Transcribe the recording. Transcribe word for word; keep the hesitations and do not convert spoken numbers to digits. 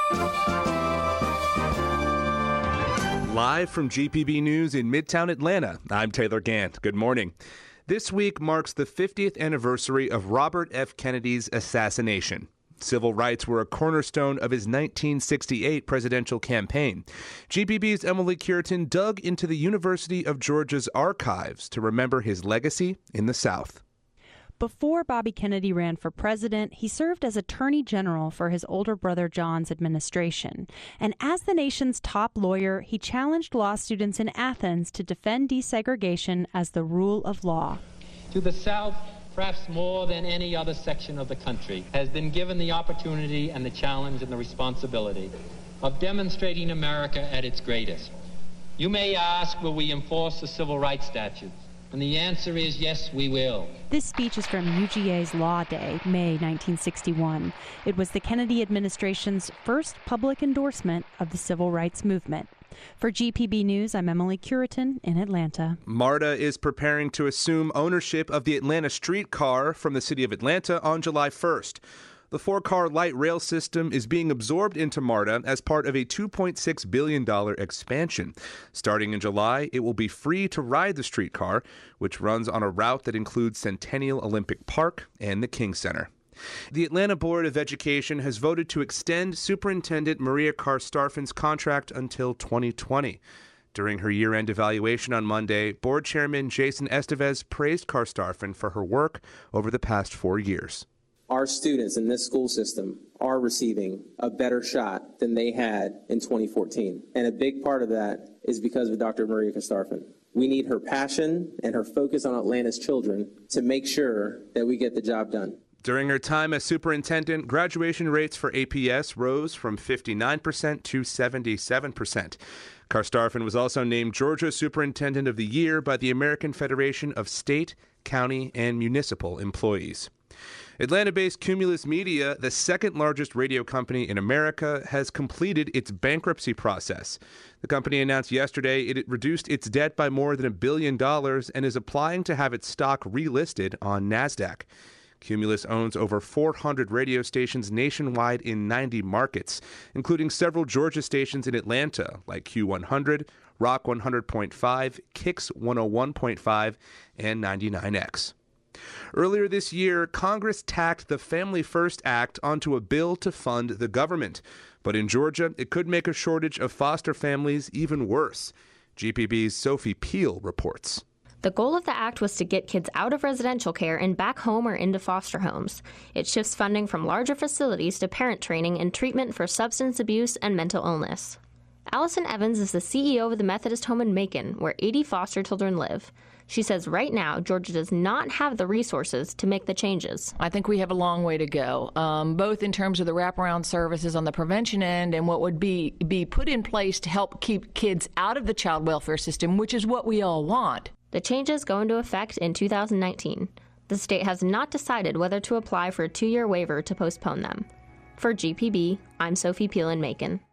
Live from G P B News in Midtown Atlanta, I'm Taylor Gant. Good morning. This week marks the fiftieth anniversary of Robert F. Kennedy's assassination. Civil rights were a cornerstone of his nineteen sixty-eight presidential campaign. G P B's Emily Curitin dug into the University of Georgia's archives to remember his legacy in the South. Before Bobby Kennedy ran for president, he served as Attorney General for his older brother John's administration. And as the nation's top lawyer, he challenged law students in Athens to defend desegregation as the rule of law. To the South, perhaps more than any other section of the country, has been given the opportunity and the challenge and the responsibility of demonstrating America at its greatest. You may ask, will we enforce the civil rights statutes? And the answer is yes, we will. This speech is from U G A's Law Day, May nineteen sixty-one. It was the Kennedy administration's first public endorsement of the civil rights movement. For G P B News, I'm Emily Curitin in Atlanta. MARTA is preparing to assume ownership of the Atlanta streetcar from the city of Atlanta on July first. The four-car light rail system is being absorbed into MARTA as part of a two point six billion dollars expansion. Starting in July, it will be free to ride the streetcar, which runs on a route that includes Centennial Olympic Park and the King Center. The Atlanta Board of Education has voted to extend Superintendent Maria Karstaffen's contract until twenty twenty. During her year-end evaluation on Monday, Board Chairman Jason Estevez praised Karstaffen for her work over the past four years. Our students in this school system are receiving a better shot than they had in twenty fourteen. And a big part of that is because of Doctor Maria Karstaffen. We need her passion and her focus on Atlanta's children to make sure that we get the job done. During her time as superintendent, graduation rates for A P S rose from fifty-nine percent to seventy-seven percent. Karstaffen was also named Georgia Superintendent of the Year by the American Federation of State, County, and Municipal Employees. Atlanta-based Cumulus Media, the second-largest radio company in America, has completed its bankruptcy process. The company announced yesterday it reduced its debt by more than a billion dollars and is applying to have its stock relisted on NASDAQ. Cumulus owns over four hundred radio stations nationwide in ninety markets, including several Georgia stations in Atlanta, like Q one hundred, Rock one hundred point five, Kix one oh one point five, and ninety-nine X. Earlier this year, Congress tacked the Family First Act onto a bill to fund the government. But in Georgia, it could make a shortage of foster families even worse. G P B's Sophie Peel reports. The goal of the act was to get kids out of residential care and back home or into foster homes. It shifts funding from larger facilities to parent training and treatment for substance abuse and mental illness. Allison Evans is the C E O of the Methodist Home in Macon, where eighty foster children live. She says right now, Georgia does not have the resources to make the changes. I think we have a long way to go, um, both in terms of the wraparound services on the prevention end and what would be, be put in place to help keep kids out of the child welfare system, which is what we all want. The changes go into effect in two thousand nineteen. The state has not decided whether to apply for a two-year waiver to postpone them. For G P B, I'm Sophie Peel in Macon.